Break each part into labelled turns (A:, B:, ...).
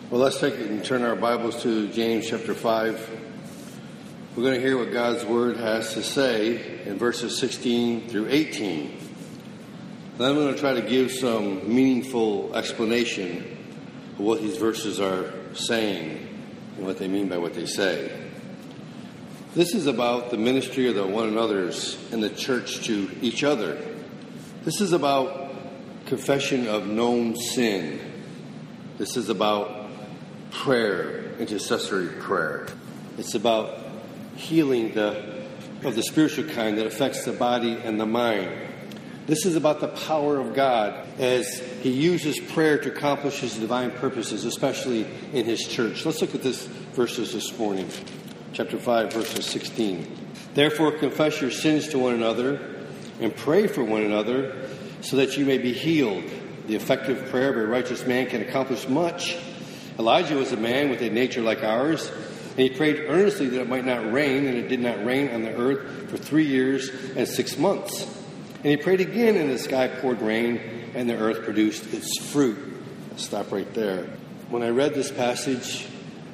A: Well, let's take it and turn our Bibles to James chapter 5. We're going to hear what God's Word has to say in verses 16 through 18. Then I'm going to try to give some meaningful explanation of what these verses are saying and what they mean by what they say. This is about the ministry of the one another's in the church to each other. This is about confession of known sin. This is about prayer, intercessory prayer. It's about healing of the spiritual kind that affects the body and the mind. This is about the power of God as He uses prayer to accomplish His divine purposes, especially in His church. Let's look at this verses this morning. Chapter 5, verses 16. Therefore, confess your sins to one another and pray for one another so that you may be healed. The effective prayer of a righteous man can accomplish much. Elijah was a man with a nature like ours, and he prayed earnestly that it might not rain, and it did not rain on the earth for 3 years and 6 months. And he prayed again, and the sky poured rain, and the earth produced its fruit. I'll stop right there. When I read this passage,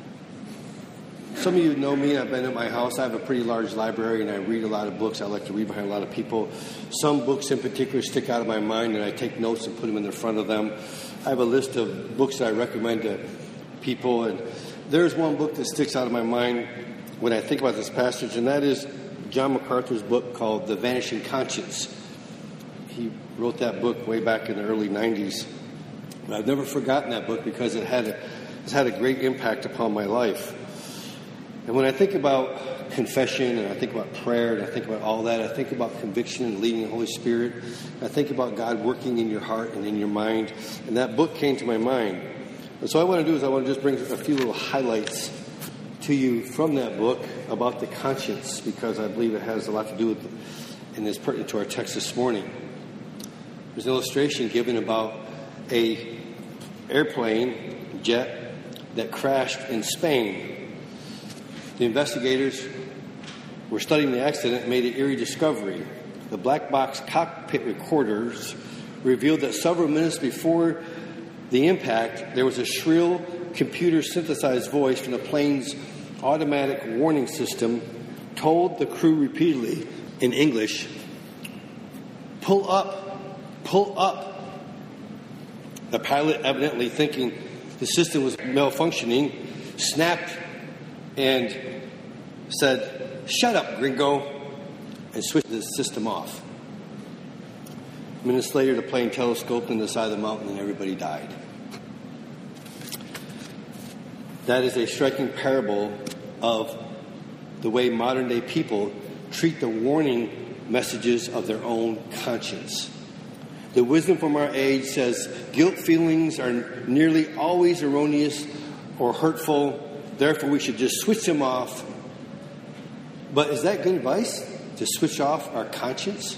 A: some of you know me. I've been at my house. I have a pretty large library, and I read a lot of books. I like to read behind a lot of people. Some books in particular stick out of my mind, and I take notes and put them in the front of them. I have a list of books that I recommend to people, and there's one book that sticks out of my mind when I think about this passage, and that is John MacArthur's book called The Vanishing Conscience. He wrote that book way back in the early 90s. And I've never forgotten that book because it's had a great impact upon my life. And when I think about confession, and I think about prayer, and I think about all that, I think about conviction and leading the Holy Spirit. I think about God working in your heart and in your mind. And that book came to my mind. And so what I want to do is I want to just bring a few little highlights to you from that book about the conscience, because I believe it has a lot to do with, and is pertinent to our text this morning. There's an illustration given about a airplane jet that crashed in Spain. The investigators were studying the accident and made an eerie discovery. The black box cockpit recorders revealed that several minutes before the impact, there was a shrill computer-synthesized voice from the plane's automatic warning system told the crew repeatedly in English, "Pull up, pull up." The pilot, evidently thinking the system was malfunctioning, snapped and said, "Shut up, gringo," and switched the system off. Minutes later, the plane telescoped on the side of the mountain and everybody died. That is a striking parable of the way modern-day people treat the warning messages of their own conscience. The wisdom from our age says guilt feelings are nearly always erroneous or hurtful, therefore we should just switch them off. But is that good advice, to switch off our conscience?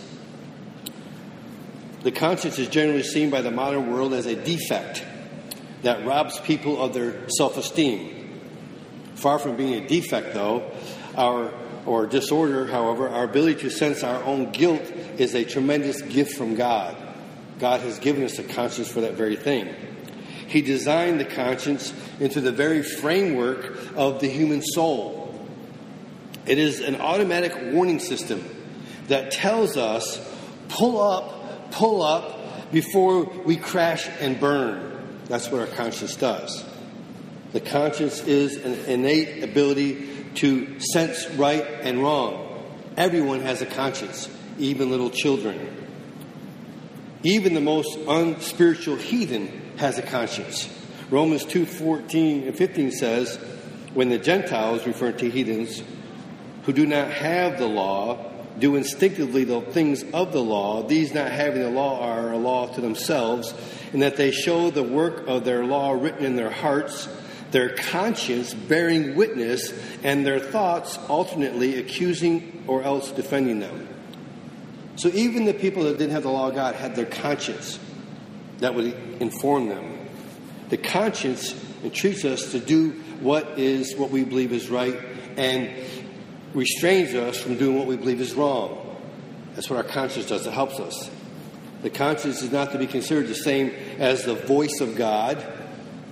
A: The conscience is generally seen by the modern world as a defect that robs people of their self-esteem. Far from being a defect, though, or disorder, however, our ability to sense our own guilt is a tremendous gift from God. God has given us a conscience for that very thing. He designed the conscience into the very framework of the human soul. It is an automatic warning system that tells us, pull up before we crash and burn. That's what our conscience does. The conscience is an innate ability to sense right and wrong. Everyone has a conscience, even little children. Even the most unspiritual heathen has a conscience. Romans 2:14 and 15 says, when the Gentiles, referring to heathens, who do not have the law, do instinctively the things of the law, these not having the law are a law to themselves, and that they show the work of their law written in their hearts, their conscience bearing witness, and their thoughts alternately accusing or else defending them. So even the people that didn't have the law of God had their conscience that would inform them. The conscience entreats us to do what we believe is right and restrains us from doing what we believe is wrong. That's what our conscience does. It helps us. The conscience is not to be considered the same as the voice of God.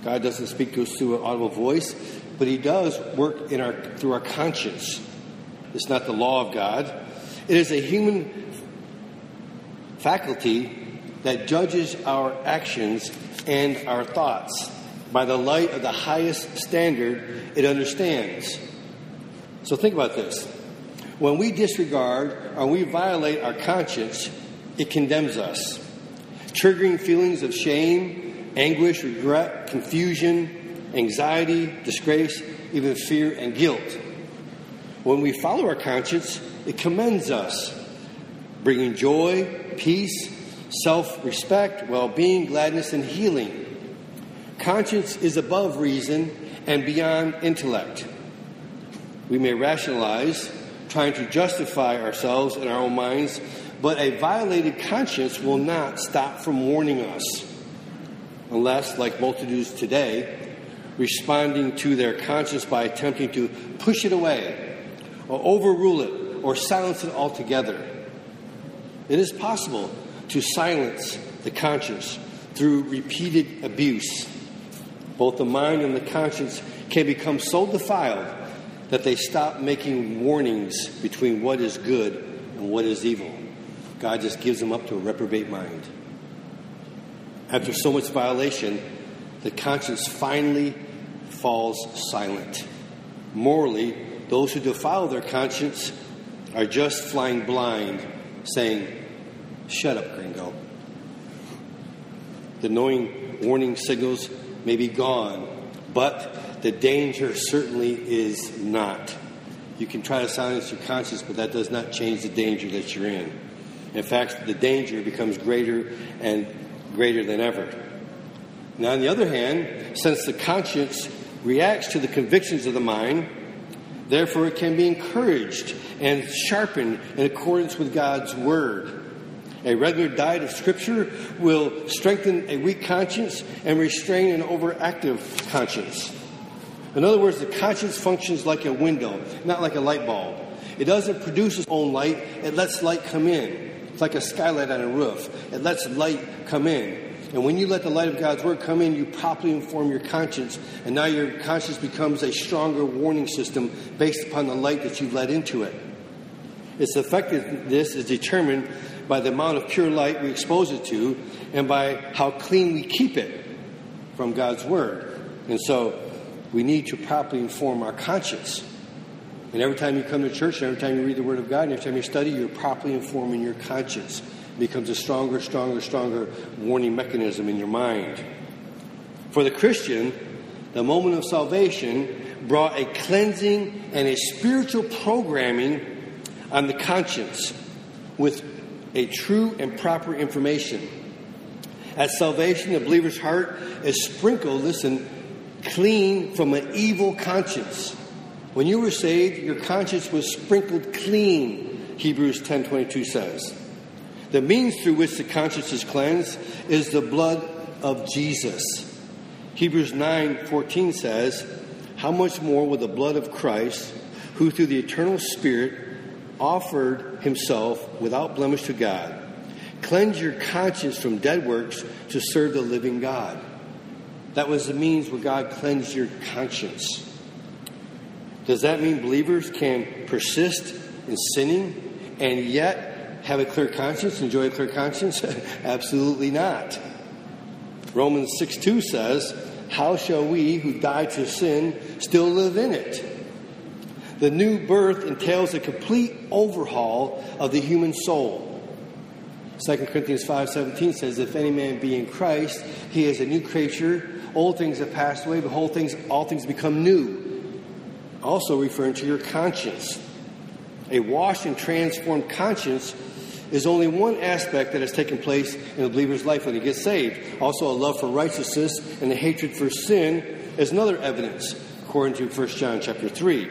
A: God doesn't speak to us through an audible voice, but he does work through our conscience. It's not the law of God. It is a human faculty that judges our actions and our thoughts by the light of the highest standard it understands. So think about this. When we disregard or we violate our conscience, it condemns us, triggering feelings of shame, anguish, regret, confusion, anxiety, disgrace, even fear and guilt. When we follow our conscience, it commends us, bringing joy, peace, self-respect, well-being, gladness, and healing. Conscience is above reason and beyond intellect. We may rationalize, trying to justify ourselves in our own minds, but a violated conscience will not stop from warning us, unless, like multitudes today, responding to their conscience by attempting to push it away, or overrule it, or silence it altogether. It is possible to silence the conscience through repeated abuse. Both the mind and the conscience can become so defiled that they stop making warnings between what is good and what is evil. God just gives them up to a reprobate mind. After so much violation, the conscience finally falls silent. Morally, those who defile their conscience are just flying blind, saying, "Shut up, gringo." The knowing warning signals may be gone, but the danger certainly is not. You can try to silence your conscience, but that does not change the danger that you're in. In fact, the danger becomes greater and greater than ever. Now, on the other hand, since the conscience reacts to the convictions of the mind, therefore it can be encouraged and sharpened in accordance with God's Word. A regular diet of Scripture will strengthen a weak conscience and restrain an overactive conscience. In other words, the conscience functions like a window, not like a light bulb. It doesn't produce its own light, it lets light come in. It's like a skylight on a roof. It lets light come in. And when you let the light of God's Word come in, you properly inform your conscience, and now your conscience becomes a stronger warning system based upon the light that you've let into it. Its effectiveness is determined by the amount of pure light we expose it to and by how clean we keep it from God's Word. And so we need to properly inform our conscience. And every time you come to church, and every time you read the Word of God, and every time you study, you're properly informing your conscience. It becomes a stronger warning mechanism in your mind. For the Christian, the moment of salvation brought a cleansing and a spiritual programming on the conscience with a true and proper information. At salvation, the believer's heart is sprinkled, clean from an evil conscience. When you were saved, your conscience was sprinkled clean, Hebrews 10:22 says. The means through which the conscience is cleansed is the blood of Jesus. Hebrews 9:14 says, "How much more will the blood of Christ, who through the eternal Spirit offered himself without blemish to God, cleanse your conscience from dead works to serve the living God." That was the means where God cleansed your conscience. Does that mean believers can persist in sinning and yet have a clear conscience, enjoy a clear conscience? Absolutely not. Romans 6:2 says, "How shall we who died to sin still live in it?" The new birth entails a complete overhaul of the human soul. 2 Corinthians 5:17 says, "If any man be in Christ, he is a new creature. Old things have passed away, behold, all things become new." Also referring to your conscience. A washed and transformed conscience is only one aspect that has taken place in a believer's life when he gets saved. Also, a love for righteousness and a hatred for sin is another evidence, according to 1 John chapter 3.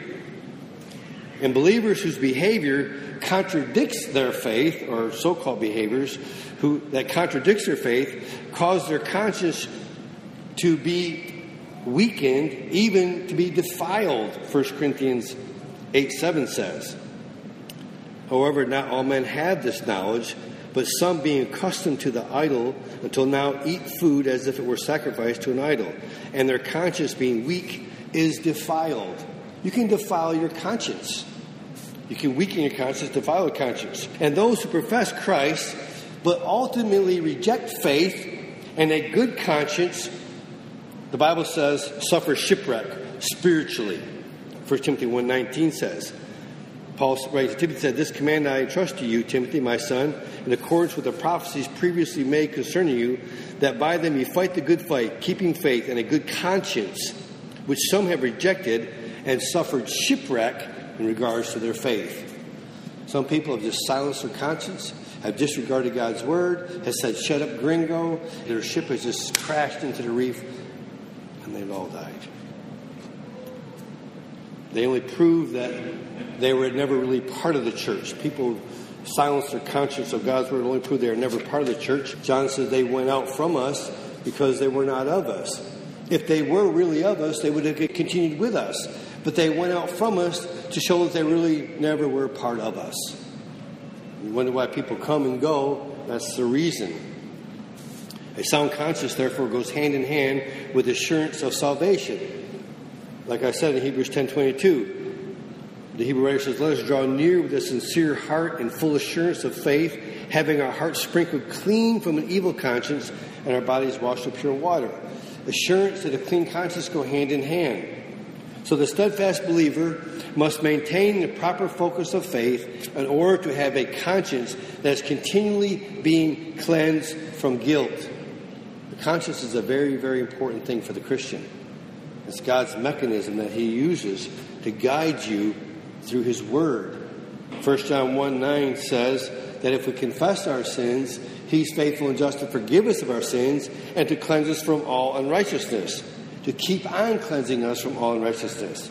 A: And believers whose behavior contradicts their faith, or so-called behaviors that contradicts their faith, cause their conscience to be weakened, even to be defiled, 1 Corinthians 8:7 says. However, not all men have this knowledge, But some, being accustomed to the idol until now, eat food as if it were sacrificed to an idol. And their conscience, being weak, is defiled. You can defile your conscience. You can weaken your conscience, defile your conscience. And those who profess Christ, but ultimately reject faith and a good conscience, the Bible says, suffer shipwreck spiritually. 1 Timothy 1:19 says. Paul writes to Timothy, said, "This command I entrust to you, Timothy, my son, in accordance with the prophecies previously made concerning you, that by them you fight the good fight, keeping faith and a good conscience, which some have rejected and suffered shipwreck in regards to their faith." Some people have just silenced their conscience, have disregarded God's word, has said, "Shut up, gringo." Their ship has just crashed into the reef, and they've all died. They only prove that they were never really part of the church. People silence their conscience of God's word, only prove they are never part of the church. John says they went out from us because they were not of us. If they were really of us, they would have continued with us. But they went out from us to show that they really never were part of us. You wonder why people come and go. That's the reason. A sound conscience, therefore, goes hand in hand with assurance of salvation. Like I said in Hebrews 10:22, the Hebrew writer says, "Let us draw near with a sincere heart and full assurance of faith, having our hearts sprinkled clean from an evil conscience and our bodies washed with pure water." Assurance and a clean conscience go hand in hand. So the steadfast believer must maintain the proper focus of faith in order to have a conscience that is continually being cleansed from guilt. The conscience is a very, very important thing for the Christian. It's God's mechanism that he uses to guide you through his word. 1 John 1:9 says that if we confess our sins, he's faithful and just to forgive us of our sins and to cleanse us from all unrighteousness, to keep on cleansing us from all unrighteousness.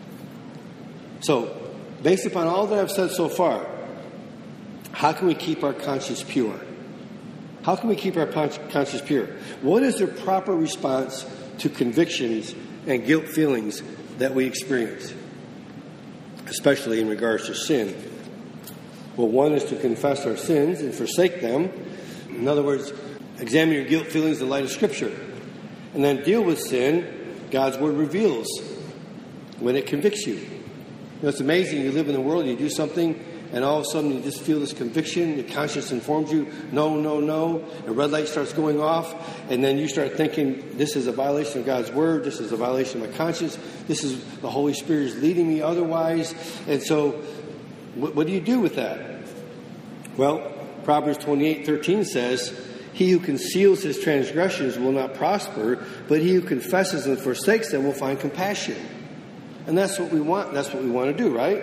A: So, based upon all that I've said so far, how can we keep our conscience pure? How can we keep our conscience pure? What is the proper response to convictions and guilt feelings that we experience, especially in regards to sin? Well, one is to confess our sins and forsake them. In other words, examine your guilt feelings in the light of Scripture. And then deal with sin. God's Word reveals when it convicts you. You know, it's amazing. You live in the world, you do something, and all of a sudden you just feel this conviction. Your conscience informs you, no, no, no. A red light starts going off, and then you start thinking, this is a violation of God's Word. This is a violation of my conscience. This is the Holy Spirit is leading me otherwise. And so, what do you do with that? Well, Proverbs 28:13 says, "He who conceals his transgressions will not prosper, but he who confesses and forsakes them will find compassion." And that's what we want. That's what we want to do, right?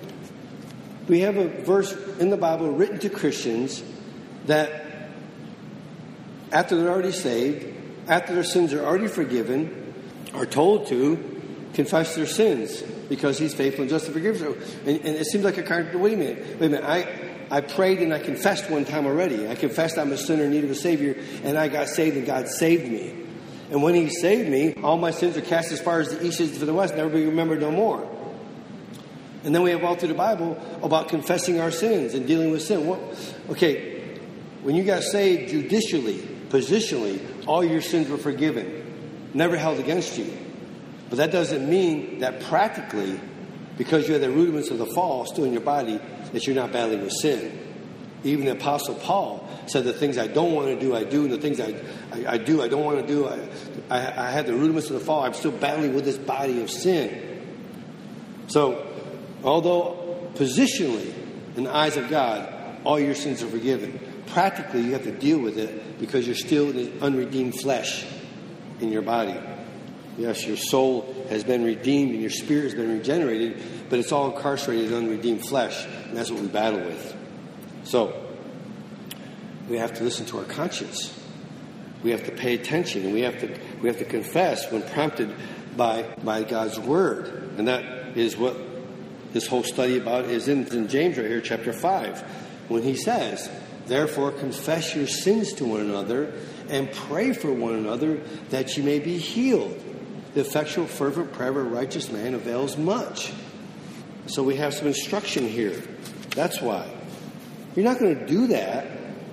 A: We have a verse in the Bible written to Christians that after they're already saved, after their sins are already forgiven, are told to confess their sins because he's faithful and just to forgive them. And it seems like wait a minute. I prayed and I confessed one time already. I confessed I'm a sinner in need of a Savior, and I got saved and God saved me. And when he saved me, all my sins are cast as far as the east is from the west, never be remembered no more. And then we have all through the Bible about confessing our sins and dealing with sin. When you got saved judicially, positionally, all your sins were forgiven, never held against you. But that doesn't mean that practically, because you have the rudiments of the fall still in your body, that you're not battling with sin. Even the Apostle Paul said the things I don't want to do, I do, and the things I do, I don't want to do. I have the rudiments of the fall. I'm still battling with this body of sin. So, although positionally, in the eyes of God, all your sins are forgiven, practically you have to deal with it because you're still in the unredeemed flesh in your body. Yes, your soul has been redeemed and your spirit has been regenerated, but it's all incarcerated in unredeemed flesh, and that's what we battle with. So, we have to listen to our conscience. We have to pay attention, and we have to confess when prompted by God's Word. And that is what this whole study about is in James right here, chapter 5, when he says, "Therefore confess your sins to one another and pray for one another that you may be healed. The effectual, fervent prayer of a righteous man avails much." So we have some instruction here. That's why. You're not going to do that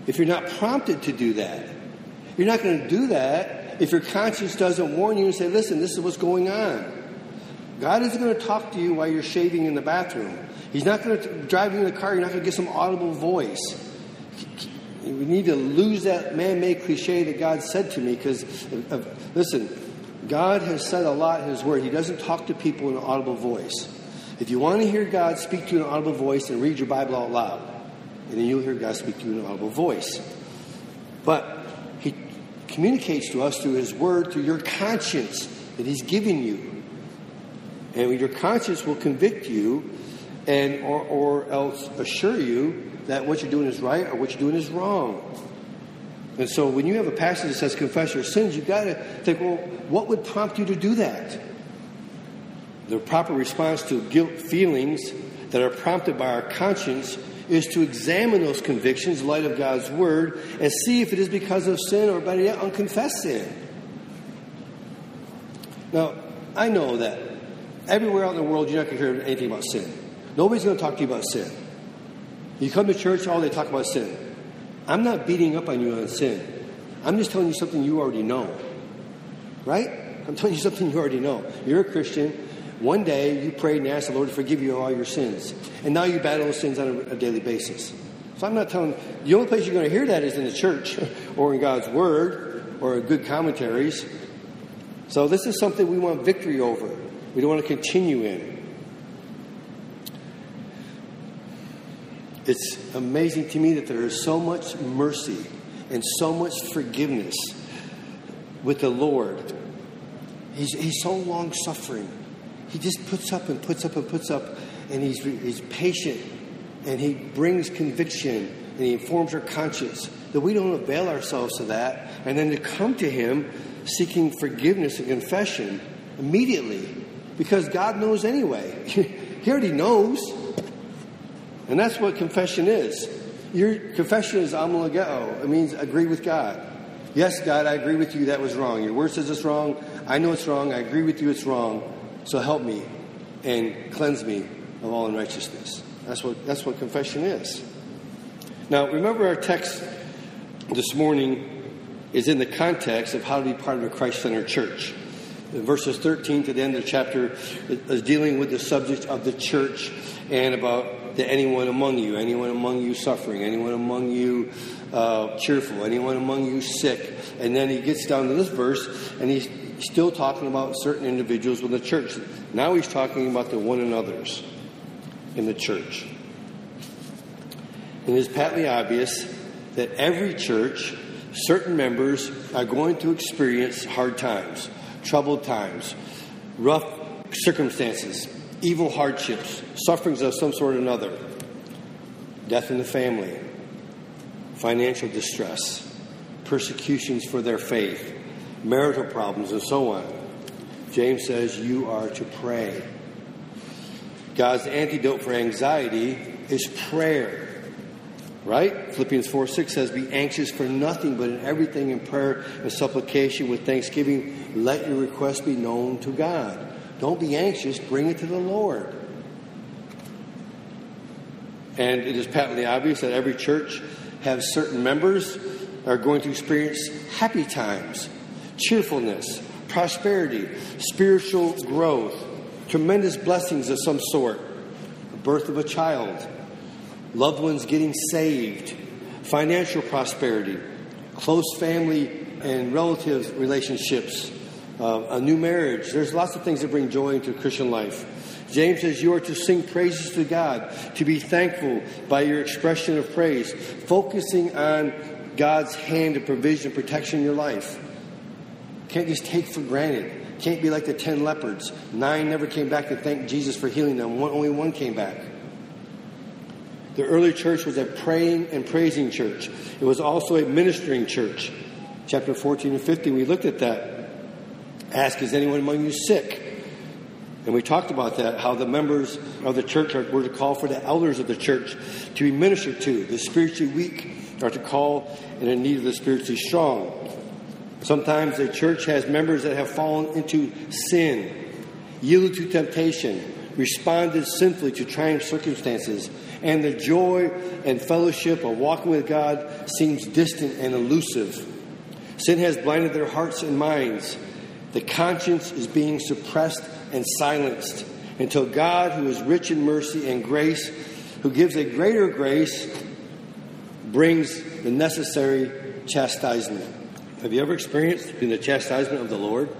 A: if you're not prompted to do that. You're not going to do that if your conscience doesn't warn you and say, listen, this is what's going on. God isn't going to talk to you while you're shaving in the bathroom. He's not going to drive you in the car. You're not going to get some audible voice. We need to lose that man-made cliche that God said to me because, listen, God has said a lot in His Word. He doesn't talk to people in an audible voice. If you want to hear God speak to you in an audible voice, then read your Bible out loud. And then you'll hear God speak to you in an audible voice. But He communicates to us through His Word, through your conscience that He's given you. And your conscience will convict you and or else assure you that what you're doing is right or what you're doing is wrong. And so when you have a passage that says confess your sins, you've got to think, well, what would prompt you to do that? The proper response to guilt feelings that are prompted by our conscience is to examine those convictions in light of God's Word and see if it is because of sin or, better yet, unconfessed sin. Now, I know that everywhere out in the world, you're not going to hear anything about sin. Nobody's going to talk to you about sin. You come to church, all they talk about sin. I'm not beating up on you on sin. I'm just telling you something you already know. Right? I'm telling you something you already know. You're a Christian. One day, you prayed and asked the Lord to forgive you all your sins. And now you battle those sins on a daily basis. So I'm not telling... The only place you're going to hear that is in the church or in God's Word or in good commentaries. So this is something we want victory over. We don't want to continue in. It's amazing to me that there is so much mercy and so much forgiveness with the Lord. He's so long-suffering. He just puts up and puts up and puts up, and he's patient, and he brings conviction, and he informs our conscience that we don't avail ourselves of that, and then to come to him seeking forgiveness and confession immediately, because God knows anyway. He already knows. And that's what confession is. Your confession is amologeo. It means agree with God. Yes, God, I agree with you. That was wrong. Your word says it's wrong. I know it's wrong. I agree with you. It's wrong. So help me and cleanse me of all unrighteousness. That's what confession is. Now, remember our text this morning is in the context of how to be part of a Christ-centered church. In verses 13 to the end of the chapter is dealing with the subject of the church and about anyone among you suffering, anyone among you cheerful, anyone among you sick. And then he gets down to this verse, and he's still talking about certain individuals in the church. Now he's talking about the one another's in the church. And it's patently obvious that every church, certain members are going to experience hard times, troubled times, rough circumstances, evil hardships, sufferings of some sort or another, death in the family, financial distress, persecutions for their faith, marital problems, and so on. James says you are to pray. God's antidote for anxiety is prayer. Right? Philippians 4:6 says, be anxious for nothing, but in everything in prayer and supplication with thanksgiving, let your requests be known to God. Don't be anxious. Bring it to the Lord. And it is patently obvious that every church has certain members that are going to experience happy times, cheerfulness, prosperity, spiritual growth, tremendous blessings of some sort, the birth of a child, loved ones getting saved, financial prosperity, close family and relative relationships, a new marriage. There's lots of things that bring joy into Christian life. James says you are to sing praises to God, to be thankful by your expression of praise, focusing on God's hand of provision and protection in your life. Can't just take for granted. Can't be like the 10 lepers. 9 never came back to thank Jesus for healing them. Only 1 came back. The early church was a praying and praising church. It was also a ministering church. Chapter 14 and 15, we looked at that. Ask, is anyone among you sick? And we talked about that, how the members of the church were to call for the elders of the church to be ministered to. The spiritually weak are to call and in need of the spiritually strong. Sometimes the church has members that have fallen into sin, yielded to temptation, responded sinfully to trying circumstances, and the joy and fellowship of walking with God seems distant and elusive. Sin has blinded their hearts and minds. The conscience is being suppressed and silenced until God, who is rich in mercy and grace, who gives a greater grace, brings the necessary chastisement. Have you ever experienced the chastisement of the Lord?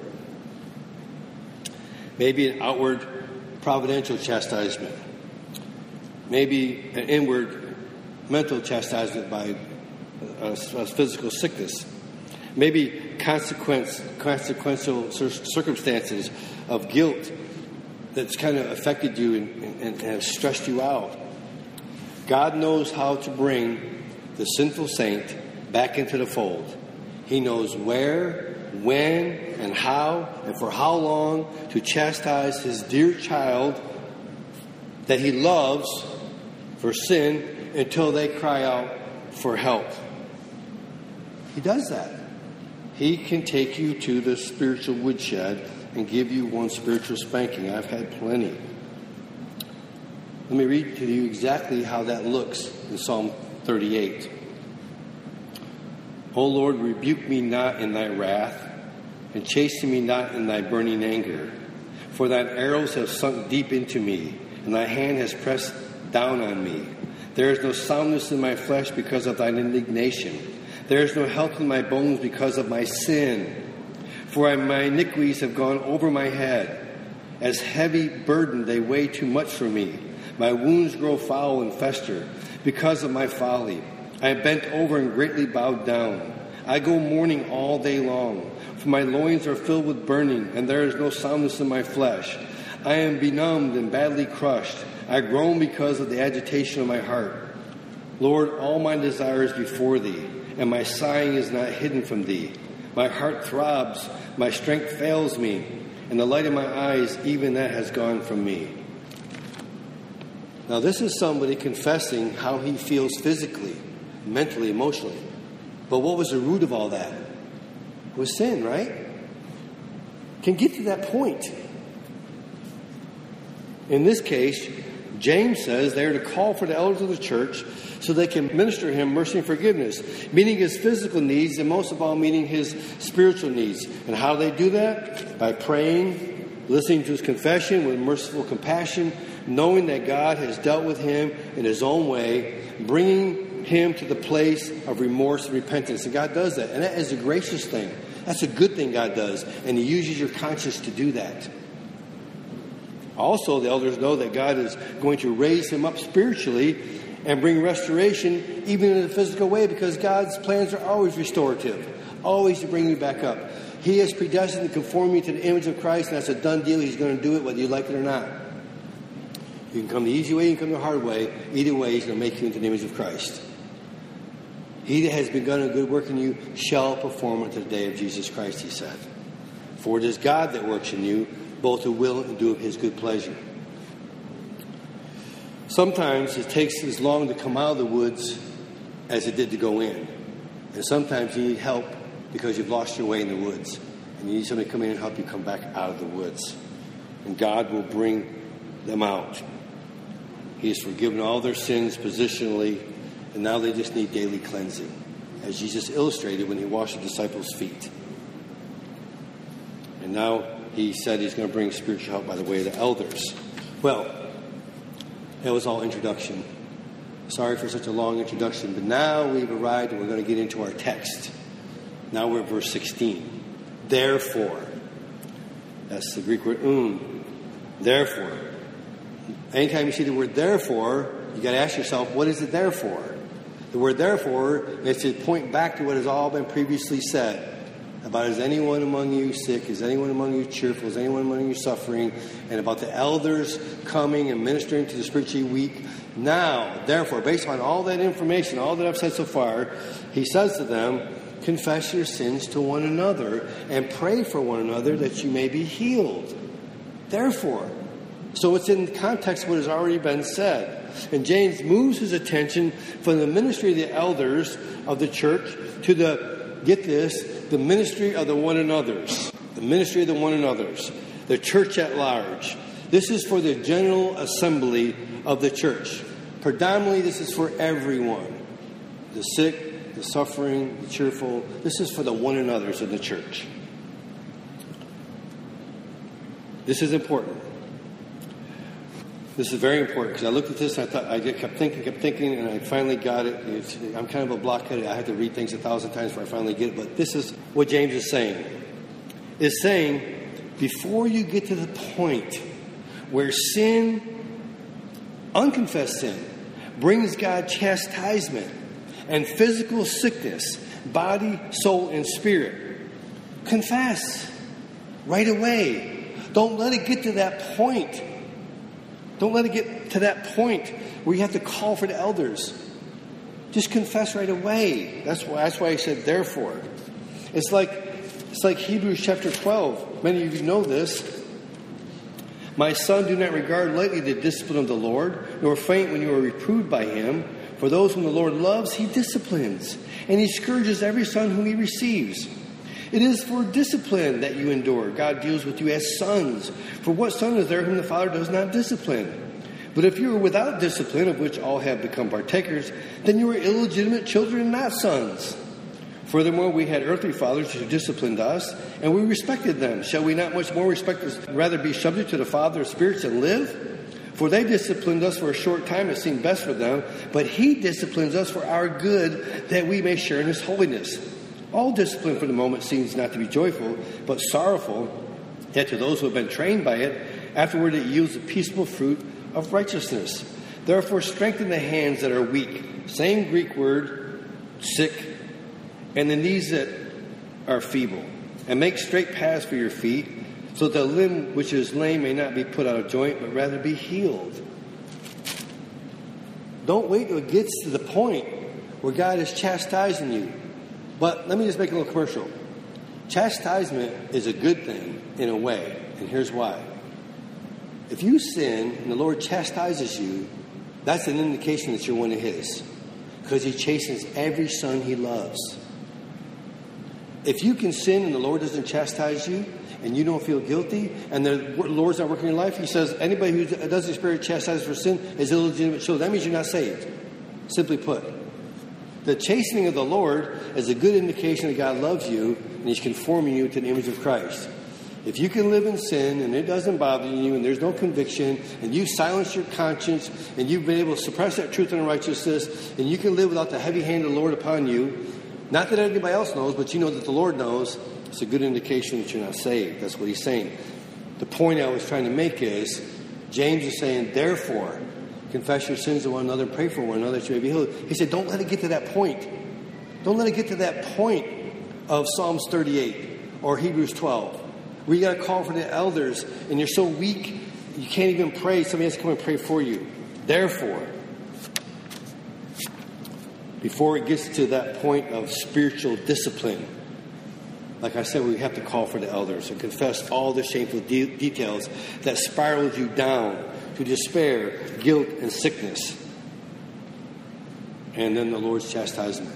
A: Maybe an outward providential chastisement. Maybe an inward mental chastisement by a physical sickness. Maybe consequential circumstances of guilt that's kind of affected you and has stressed you out. God knows how to bring the sinful saint back into the fold. He knows where, when, and how, and for how long to chastise his dear child that he loves for sin until they cry out for help. He does that. He can take you to the spiritual woodshed and give you one spiritual spanking. I've had plenty. Let me read to you exactly how that looks in Psalm 38. O Lord, rebuke me not in thy wrath, and chasten me not in thy burning anger. For thine arrows have sunk deep into me, and thy hand has pressed down on me. There is no soundness in my flesh because of thine indignation. There is no health in my bones because of my sin. For my iniquities have gone over my head. As heavy burden they weigh too much for me. My wounds grow foul and fester because of my folly. I am bent over and greatly bowed down. I go mourning all day long, for my loins are filled with burning, and there is no soundness in my flesh. I am benumbed and badly crushed. I groan because of the agitation of my heart. Lord, all my desire is before thee, and my sighing is not hidden from thee. My heart throbs, my strength fails me, and the light of my eyes, even that has gone from me. Now, this is somebody confessing how he feels physically, mentally, emotionally. But what was the root of all that? It was sin, right? Can get to that point. In this case, James says they're to call for the elders of the church so they can minister him mercy and forgiveness, meeting his physical needs and most of all meeting his spiritual needs. And how do they do that? By praying, listening to his confession with merciful compassion, knowing that God has dealt with him in his own way, bringing him to the place of remorse and repentance. And God does that. And that is a gracious thing. That's a good thing God does. And he uses your conscience to do that. Also, the elders know that God is going to raise him up spiritually and bring restoration even in a physical way, because God's plans are always restorative, always to bring you back up. He has predestined to conform you to the image of Christ, and that's a done deal. He's going to do it whether you like it or not. You can come the easy way, you can come the hard way. Either way, he's going to make you into the image of Christ. He that has begun a good work in you shall perform it to the day of Jesus Christ, he said. For it is God that works in you, both to will and do of his good pleasure. Sometimes it takes as long to come out of the woods as it did to go in. And sometimes you need help because you've lost your way in the woods. And you need somebody to come in and help you come back out of the woods. And God will bring them out. He has forgiven all their sins positionally, and now they just need daily cleansing, as Jesus illustrated when he washed the disciples' feet. And now he said he's going to bring spiritual help by the way of the elders. Well, that was all introduction. Sorry for such a long introduction, but now we've arrived and we're going to get into our text. Now we're at verse 16. Therefore. That's the Greek word Therefore. Anytime you see the word therefore, you got to ask yourself, what is it there for? The word therefore is to point back to what has all been previously said about is anyone among you sick, is anyone among you cheerful, is anyone among you suffering, and about the elders coming and ministering to the spiritually weak. Now, therefore, based on all that information, all that I've said so far, he says to them, confess your sins to one another and pray for one another that you may be healed. Therefore. So it's in context of what has already been said. And James moves his attention from the ministry of the elders of the church to the ministry of the one another's. The ministry of the one another's. The church at large. This is for the general assembly of the church. Predominantly, this is for everyone. The sick, the suffering, the cheerful. This is for the one another's of the church. This is important. This is very important because I looked at this and I kept thinking, and I finally got it. I'm kind of a blockhead. I had to read things 1,000 times before I finally get it. But this is what James is saying. It's saying, before you get to the point where sin, unconfessed sin, brings God chastisement and physical sickness, body, soul, and spirit, confess right away. Don't let it get to that point. Don't let it get to that point where you have to call for the elders. Just confess right away. That's why I said therefore. It's like Hebrews chapter 12. Many of you know this. My son, do not regard lightly the discipline of the Lord, nor faint when you are reproved by him. For those whom the Lord loves, he disciplines, and he scourges every son whom he receives. It is for discipline that you endure. God deals with you as sons. For what son is there whom the Father does not discipline? But if you are without discipline, of which all have become partakers, then you are illegitimate children and not sons. Furthermore, we had earthly fathers who disciplined us, and we respected them. Shall we not much more respect us, rather be subject to the Father of spirits and live? For they disciplined us for a short time, it seemed best for them, but he disciplines us for our good, that we may share in his holiness. All discipline for the moment seems not to be joyful, but sorrowful, yet to those who have been trained by it, afterward it yields the peaceable fruit of righteousness. Therefore strengthen the hands that are weak. Same Greek word, sick, and the knees that are feeble. And make straight paths for your feet, so that the limb which is lame may not be put out of joint, but rather be healed. Don't wait till it gets to the point where God is chastising you. But let me just make a little commercial. Chastisement is a good thing in a way, and here's why. If you sin and the Lord chastises you, that's an indication that you're one of his, because he chastens every son he loves. If you can sin and the Lord doesn't chastise you, and you don't feel guilty, and the Lord's not working in your life, he says anybody who doesn't experience chastisement for sin is illegitimate children. That means you're not saved. Simply put. The chastening of the Lord is a good indication that God loves you, and he's conforming you to the image of Christ. If you can live in sin, and it doesn't bother you, and there's no conviction, and you silence your conscience, and you've been able to suppress that truth and righteousness, and you can live without the heavy hand of the Lord upon you, not that anybody else knows, but you know that the Lord knows, it's a good indication that you're not saved. That's what he's saying. The point I was trying to make is, James is saying, therefore, confess your sins to one another and pray for one another that you may be healed. He said, don't let it get to that point. Don't let it get to that point of Psalms 38 or Hebrews 12, where you got to call for the elders and you're so weak you can't even pray. Somebody has to come and pray for you. Therefore, before it gets to that point of spiritual discipline, like I said, we have to call for the elders and confess all the shameful details that spiraled you down to despair, guilt, and sickness. And then the Lord's chastisement.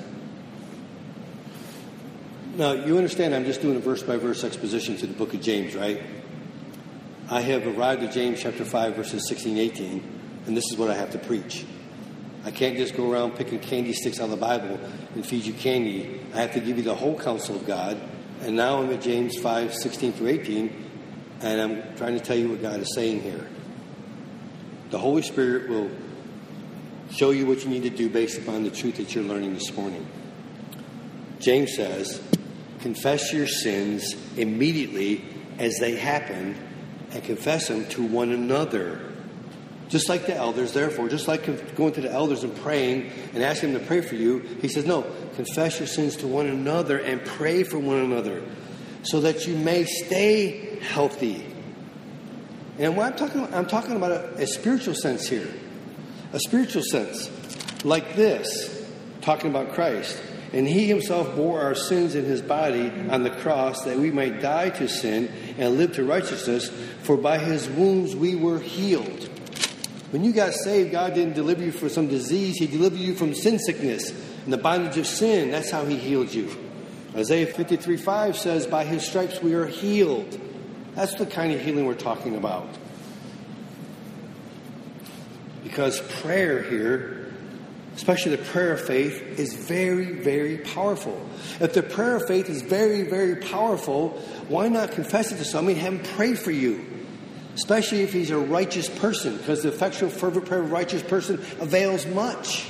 A: Now, you understand I'm just doing a verse-by-verse exposition to the book of James, right? I have arrived at James chapter 5, verses 16 and 18, and this is what I have to preach. I can't just go around picking candy sticks out of the Bible and feed you candy. I have to give you the whole counsel of God. And now I'm at James 5, 16 through 18, and I'm trying to tell you what God is saying here. The Holy Spirit will show you what you need to do based upon the truth that you're learning this morning. James says, confess your sins immediately as they happen and confess them to one another. Just like the elders, therefore, just like going to the elders and praying and asking them to pray for you, he says, no, confess your sins to one another and pray for one another so that you may stay healthy. And what I'm talking about a spiritual sense here. A spiritual sense like this, talking about Christ. And he himself bore our sins in his body on the cross that we might die to sin and live to righteousness, for by his wounds we were healed. When you got saved, God didn't deliver you from some disease. He delivered you from sin sickness and the bondage of sin. That's how he healed you. Isaiah 53:5 says, by his stripes we are healed. That's the kind of healing we're talking about. Because prayer here, especially the prayer of faith, is very, very powerful. If the prayer of faith is very, very powerful, why not confess it to somebody and have him pray for you? Especially if he's a righteous person, because the effectual, fervent prayer of a righteous person avails much.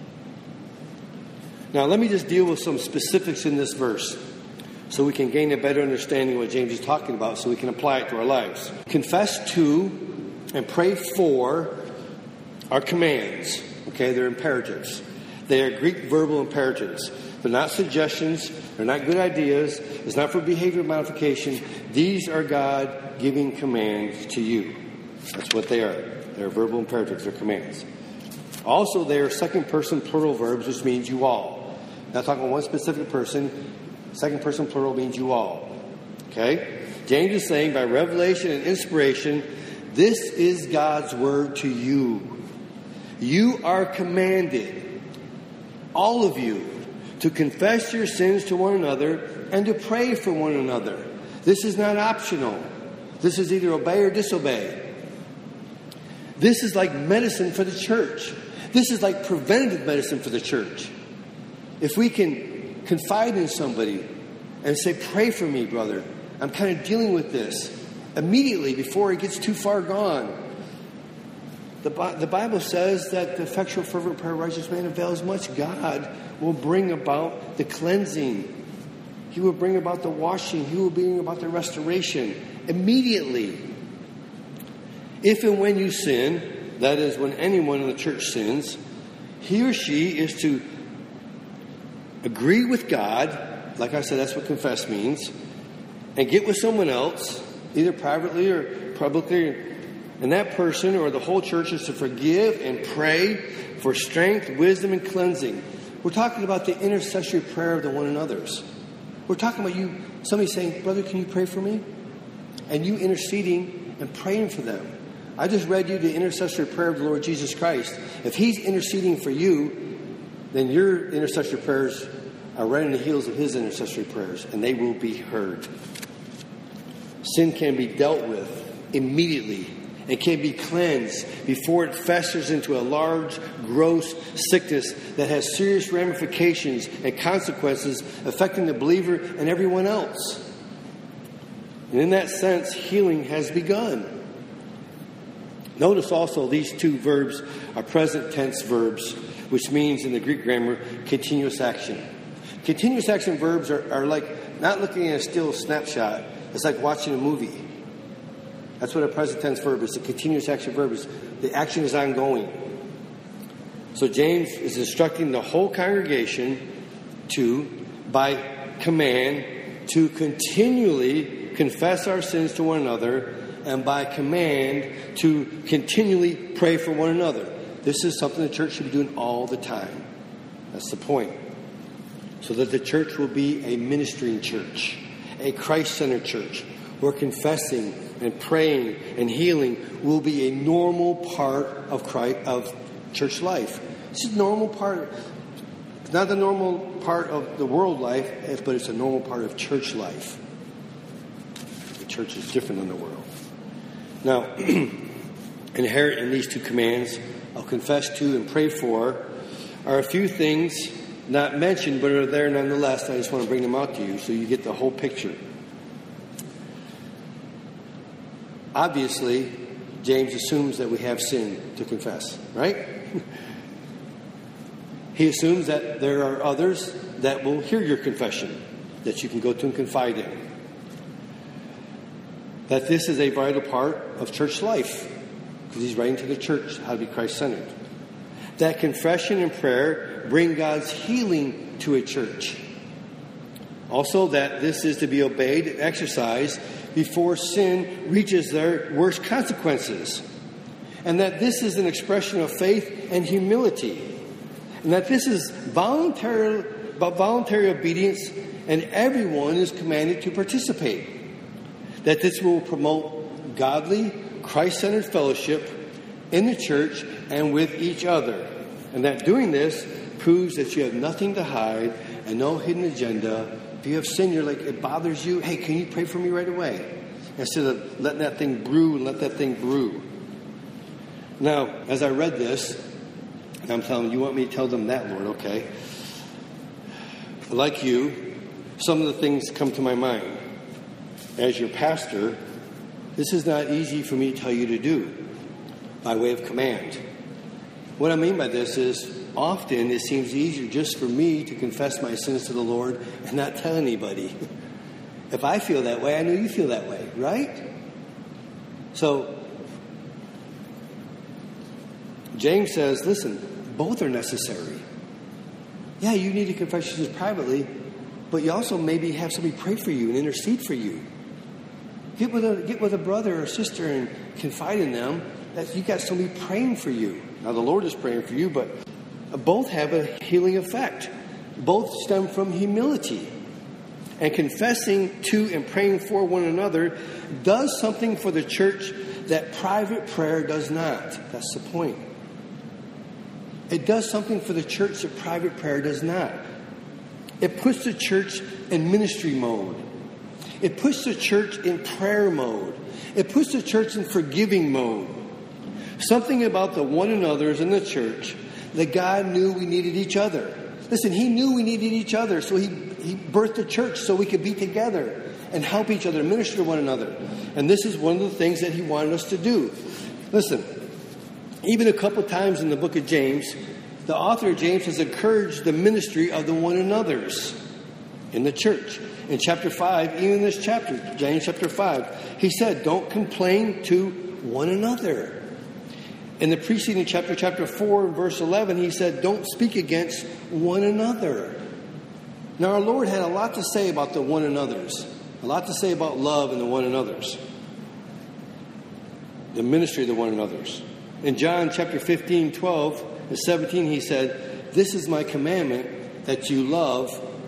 A: Now, let me just deal with some specifics in this verse so we can gain a better understanding of what James is talking about so we can apply it to our lives. Confess to and pray for are commands. Okay, they're imperatives. They are Greek verbal imperatives. They're not suggestions. They're not good ideas. It's not for behavior modification. These are God giving commands to you. That's what they are. They're verbal imperatives. They're commands. Also, they are second person plural verbs, which means you all. Not talking about one specific person. Second person plural means you all. Okay? James is saying by revelation and inspiration, this is God's word to you. You are commanded, all of you, to confess your sins to one another and to pray for one another. This is not optional. This is either obey or disobey. This is like medicine for the church. This is like preventative medicine for the church. If we can confide in somebody and say, pray for me, brother. I'm kind of dealing with this. Immediately, before it gets too far gone. The Bible says that the effectual, fervent prayer of a righteous man avails much. God will bring about the cleansing. He will bring about the washing. He will bring about the restoration immediately. If and when you sin, that is, when anyone in the church sins, he or she is to agree with God. Like I said, that's what confess means. And get with someone else, either privately or publicly. And that person or the whole church is to forgive and pray for strength, wisdom, and cleansing. We're talking about the intercessory prayer of the one another's. We're talking about you, somebody saying, brother, can you pray for me? And you interceding and praying for them. I just read you the intercessory prayer of the Lord Jesus Christ. If he's interceding for you, then your intercessory prayers are right on the heels of his intercessory prayers, and they will be heard. Sin can be dealt with immediately. It can be cleansed before it festers into a large, gross sickness that has serious ramifications and consequences affecting the believer and everyone else. And in that sense, healing has begun. Notice also these two verbs are present tense verbs, which means in the Greek grammar, continuous action. Continuous action verbs are like not looking at a still snapshot. It's like watching a movie. That's what a present tense verb is. A continuous action verb is the action is ongoing. So James is instructing the whole congregation to, by command, to continually confess our sins to one another, and by command to continually pray for one another. This is something the church should be doing all the time. That's the point. So that the church will be a ministering church, a Christ-centered church, where confessing and praying and healing will be a normal part of church life. It's a normal part. It's not the normal part of the world life, but it's a normal part of church life. The church is different than the world. Now, inherent in these two commands, I'll confess to and pray for, are a few things not mentioned, but are there nonetheless. I just want to bring them out to you so you get the whole picture. Obviously, James assumes that we have sin to confess, right? He assumes that there are others that will hear your confession, that you can go to and confide in. That this is a vital part of church life, because he's writing to the church how to be Christ-centered. That confession and prayer bring God's healing to a church. Also, that this is to be obeyed and exercised before sin reaches their worst consequences. And that this is an expression of faith and humility. And that this is voluntary obedience, and everyone is commanded to participate. That this will promote godly, Christ-centered fellowship in the church and with each other. And that doing this proves that you have nothing to hide and no hidden agenda. If you have sin, you're like, it bothers you. Hey, can you pray for me right away? Instead of letting that thing brew and let that thing brew. Now, as I read this, and I'm telling you want me to tell them that, Lord, okay. Like you, some of the things come to my mind. As your pastor, this is not easy for me to tell you to do by way of command. What I mean by this is often it seems easier just for me to confess my sins to the Lord and not tell anybody. If I feel that way, I know you feel that way, right? So, James says, listen, both are necessary. Yeah, you need to confess your sins privately, but you also maybe have somebody pray for you and intercede for you. Get with a brother or sister and confide in them that you got somebody praying for you. Now, the Lord is praying for you, but both have a healing effect. Both stem from humility. And confessing to and praying for one another does something for the church that private prayer does not. That's the point. It does something for the church that private prayer does not. It puts the church in ministry mode. It puts the church in prayer mode. It puts the church in forgiving mode. Something about the one another's in the church that God knew we needed each other. Listen, He knew we needed each other, so He birthed the church so we could be together and help each other, minister to one another. And this is one of the things that He wanted us to do. Listen, even a couple times in the book of James, the author of James has encouraged the ministry of the one another's in the church. In chapter 5, even in this chapter, James chapter 5, he said, don't complain to one another. In the preceding chapter 4, verse 11, he said, don't speak against one another. Now, our Lord had a lot to say about the one another's, a lot to say about love and the one another's, the ministry of the one another's. In John chapter 15, 12, and 17, he said, this is my commandment, that you love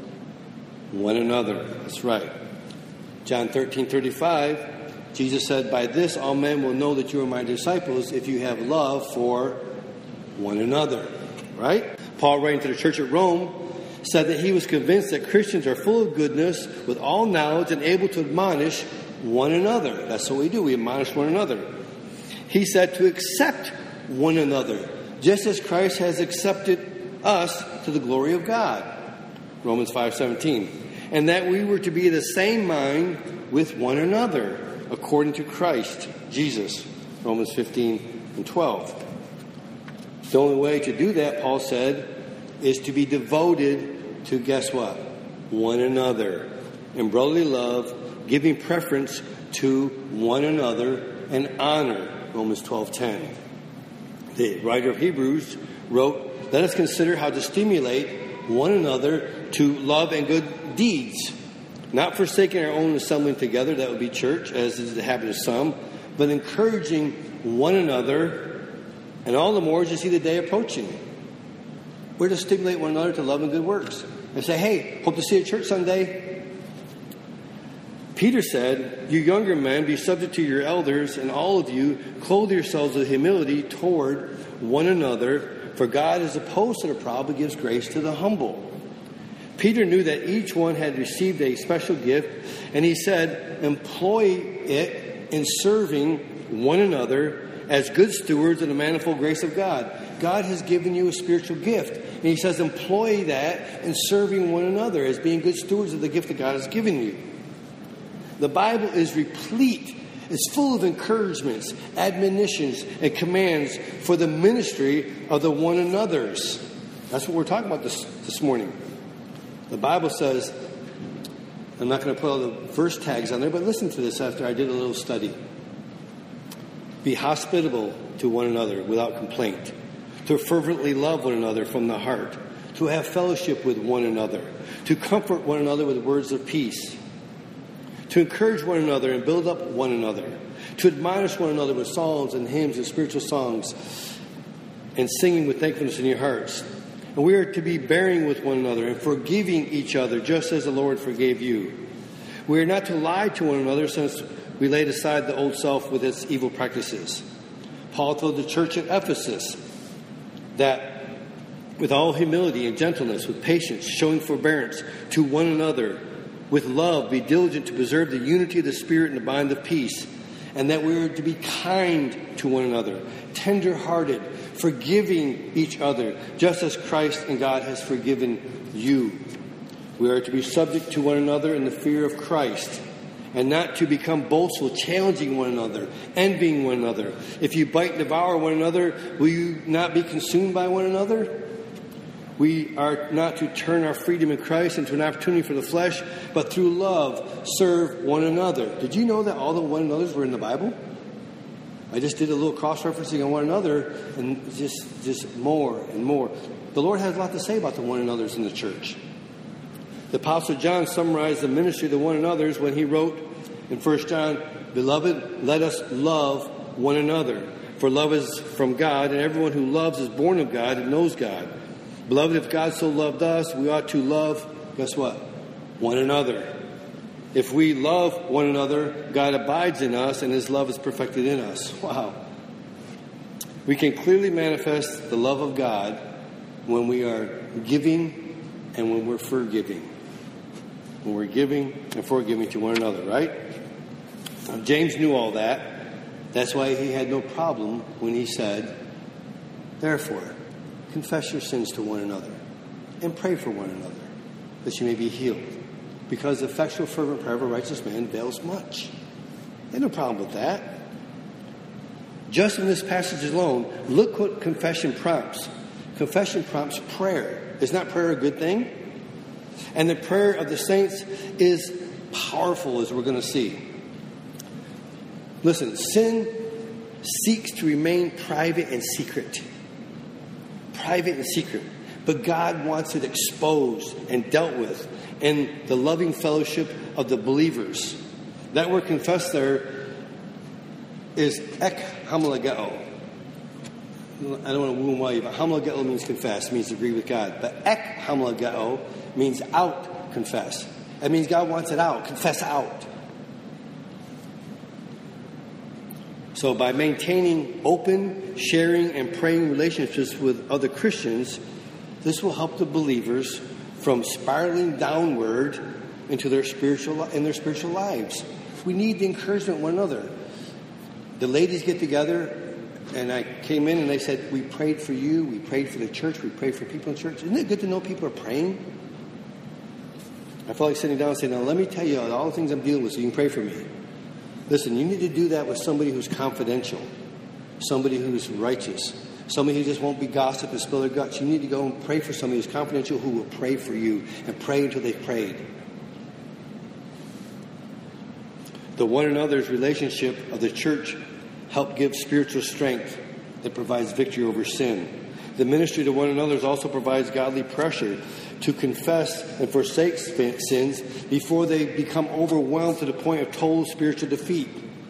A: one another. That's right. John 13, 35, Jesus said, by this all men will know that you are my disciples if you have love for one another. Right? Paul, writing to the church at Rome, said that he was convinced that Christians are full of goodness, with all knowledge, and able to admonish one another. That's what we do. We admonish one another. He said to accept one another, just as Christ has accepted us to the glory of God. Romans 5:17. And that we were to be the same mind with one another, according to Christ Jesus. Romans 15 and 12. The only way to do that, Paul said, is to be devoted to, guess what? One another. In brotherly love, giving preference to one another and honor. Romans 12:10. The writer of Hebrews wrote, let us consider how to stimulate one another to love and good deeds, not forsaking our own assembling together, that would be church, as is the habit of some, but encouraging one another, and all the more as you see the day approaching. We're to stimulate one another to love and good works. And say, hey, hope to see you at church Sunday. Peter said, you younger men, be subject to your elders, and all of you clothe yourselves with humility toward one another, for God is opposed to the proud, but gives grace to the humble. Peter knew that each one had received a special gift, and he said, employ it in serving one another as good stewards of the manifold grace of God. God has given you a spiritual gift, and he says employ that in serving one another as being good stewards of the gift that God has given you. The Bible is replete. It's full of encouragements, admonitions, and commands for the ministry of the one another's. That's what we're talking about this morning. The Bible says, I'm not going to put all the verse tags on there, but listen to this after I did a little study. Be hospitable to one another without complaint, to fervently love one another from the heart, to have fellowship with one another, to comfort one another with words of peace, to encourage one another and build up one another, to admonish one another with psalms and hymns and spiritual songs, and singing with thankfulness in your hearts. And we are to be bearing with one another and forgiving each other, just as the Lord forgave you. We are not to lie to one another, since we laid aside the old self with its evil practices. Paul told the church at Ephesus that with all humility and gentleness, with patience, showing forbearance to one another, with love, be diligent to preserve the unity of the Spirit in the bond of peace. and that we are to be kind to one another, tender-hearted, forgiving each other, just as Christ and God has forgiven you. We are to be subject to one another in the fear of Christ, and not to become boastful, challenging one another, envying one another. If you bite and devour one another, will you not be consumed by one another? We are not to turn our freedom in Christ into an opportunity for the flesh, but through love serve one another. Did you know that all the one another's were in the Bible? I just did a little cross-referencing on one another, and just more and more. The Lord has a lot to say about the one another's in the church. The Apostle John summarized the ministry of the one another's when he wrote in 1 John, "Beloved, let us love one another. For love is from God, and everyone who loves is born of God and knows God. Beloved, if God so loved us, we ought to love," guess what? "One another. If we love one another, God abides in us, and His love is perfected in us." Wow. We can clearly manifest the love of God when we are giving and when we're forgiving. When we're giving and forgiving to one another, right? Now, James knew all that. That's why he had no problem when he said, "Therefore, confess your sins to one another and pray for one another, that you may be healed. Because the effectual fervent prayer of a righteous man avails much." He had no problem with that. Just in this passage alone, look what confession prompts. Confession prompts prayer. Is not prayer a good thing? And the prayer of the saints is powerful, as we're going to see. Listen, sin seeks to remain private and secret. Private and secret. But God wants it exposed and dealt with in the loving fellowship of the believers. That word confess there is ek homologeo. I don't want to wound you, but homologeo means confess, means agree with God. But ek homologeo means out confess. That means God wants it out, confess out. So by maintaining open, sharing, and praying relationships with other Christians, this will help the believers from spiraling downward into their spiritual lives. We need the encouragement of one another. The ladies get together, and I came in and they said, "We prayed for you, we prayed for the church, we prayed for people in church." Isn't it good to know people are praying? I felt like sitting down and saying, "Now let me tell you all the things I'm dealing with so you can pray for me." Listen, you need to do that with somebody who's confidential, somebody who's righteous, somebody who just won't be gossip and spill their guts. You need to go and pray for somebody who's confidential who will pray for you and pray until they've prayed. The one another's relationship of the church help give spiritual strength that provides victory over sin. The ministry to one another also provides godly pressure to confess and forsake sins before they become overwhelmed to the point of total spiritual defeat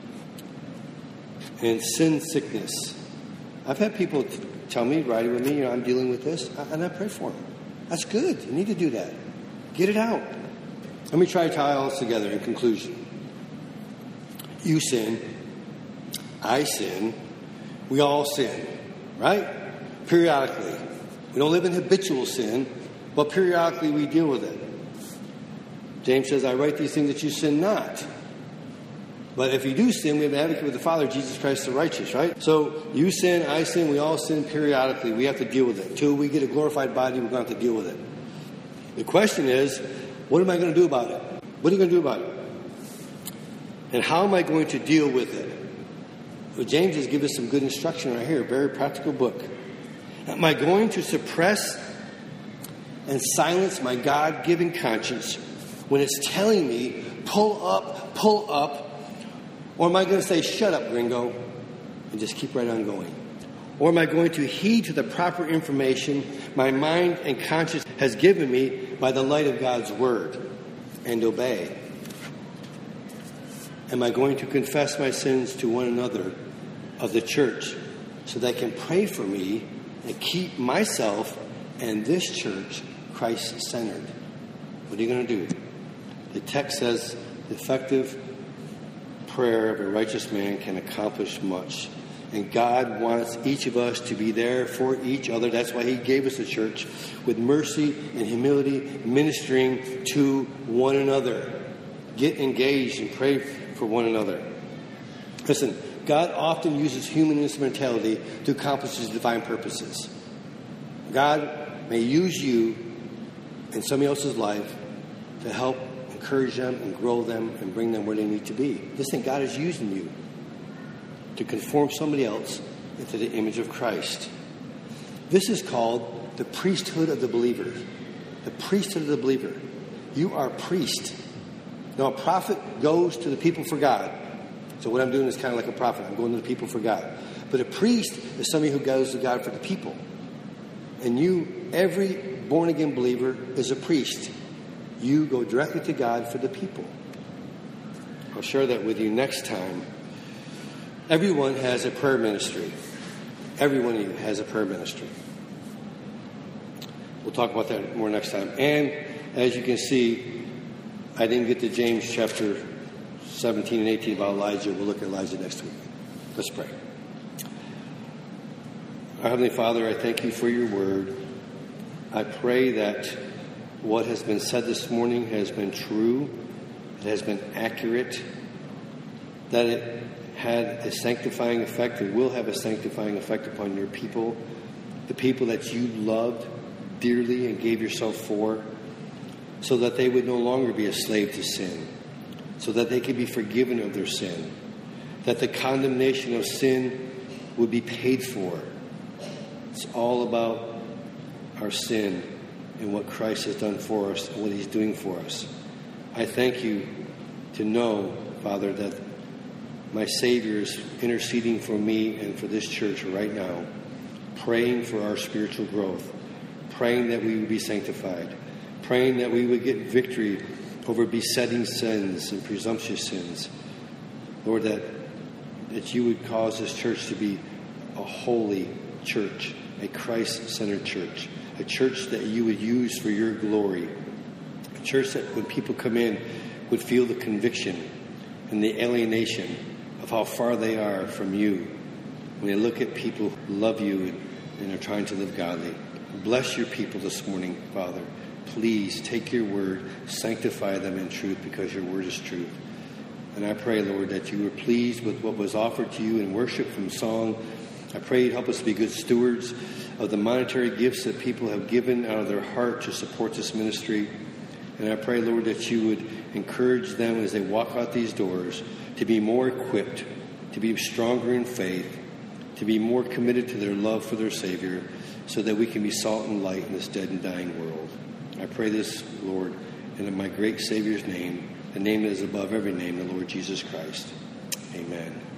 A: and sin sickness. I've had people tell me, riding with me, I'm dealing with this, and I pray for them. That's good. You need to do that. Get it out. Let me try to tie all this together in conclusion. You sin. I sin. We all sin. Right? Periodically. We don't live in habitual sin, but periodically we deal with it. James says, "I write these things that you sin not." But if you do sin, we have an advocate with the Father, Jesus Christ the righteous, right? So you sin, I sin, we all sin periodically. We have to deal with it. Until we get a glorified body, we're going to have to deal with it. The question is, what am I going to do about it? What are you going to do about it? And how am I going to deal with it? Well, James has given us some good instruction right here, a very practical book. Am I going to suppress and silence my God-given conscience when it's telling me, pull up, or am I going to say, "Shut up, gringo," and just keep right on going? Or am I going to heed to the proper information my mind and conscience has given me by the light of God's Word and obey? Am I going to confess my sins to one another of the church so they can pray for me and keep myself and this church Christ-centered? What are you going to do? The text says the effective prayer of a righteous man can accomplish much. And God wants each of us to be there for each other. That's why He gave us the church with mercy and humility, ministering to one another. Get engaged and pray for one another. Listen, God often uses human instrumentality to accomplish his divine purposes. God may use you in somebody else's life to help encourage them and grow them and bring them where they need to be. Listen, God is using you to conform somebody else into the image of Christ. This is called the priesthood of the believer. The priesthood of the believer. You are a priest. Now, a prophet goes to the people for God. So what I'm doing is kind of like a prophet. I'm going to the people for God. But a priest is somebody who goes to God for the people. And you, every born-again believer, is a priest. You go directly to God for the people. I'll share that with you next time. Everyone has a prayer ministry. Every one of you has a prayer ministry. We'll talk about that more next time. And as you can see, I didn't get to James chapter 17 and 18 about Elijah. We'll look at Elijah next week. Let's pray. Our Heavenly Father, I thank you for your word. I pray that what has been said this morning has been true, it has been accurate, that it had a sanctifying effect and will have a sanctifying effect upon your people, the people that you loved dearly and gave yourself for, so that they would no longer be a slave to sin, so that they could be forgiven of their sin, that the condemnation of sin would be paid for. It's all about our sin and what Christ has done for us and what he's doing for us. I thank you to know, Father, that my Savior is interceding for me and for this church right now, praying for our spiritual growth, praying that we would be sanctified, praying that we would get victory over besetting sins and presumptuous sins. Lord, that you would cause this church to be a holy church, a Christ-centered church, a church that you would use for your glory, a church that when people come in would feel the conviction and the alienation of how far they are from you when they look at people who love you and are trying to live godly. Bless your people this morning, Father. Please take your word, sanctify them in truth because your word is truth. And I pray, Lord, that you were pleased with what was offered to you in worship from song. I pray you'd help us to be good stewards of the monetary gifts that people have given out of their heart to support this ministry. And I pray, Lord, that you would encourage them as they walk out these doors to be more equipped, to be stronger in faith, to be more committed to their love for their Savior, so that we can be salt and light in this dead and dying world. I pray this, Lord, in my great Savior's name, the name that is above every name, the Lord Jesus Christ. Amen.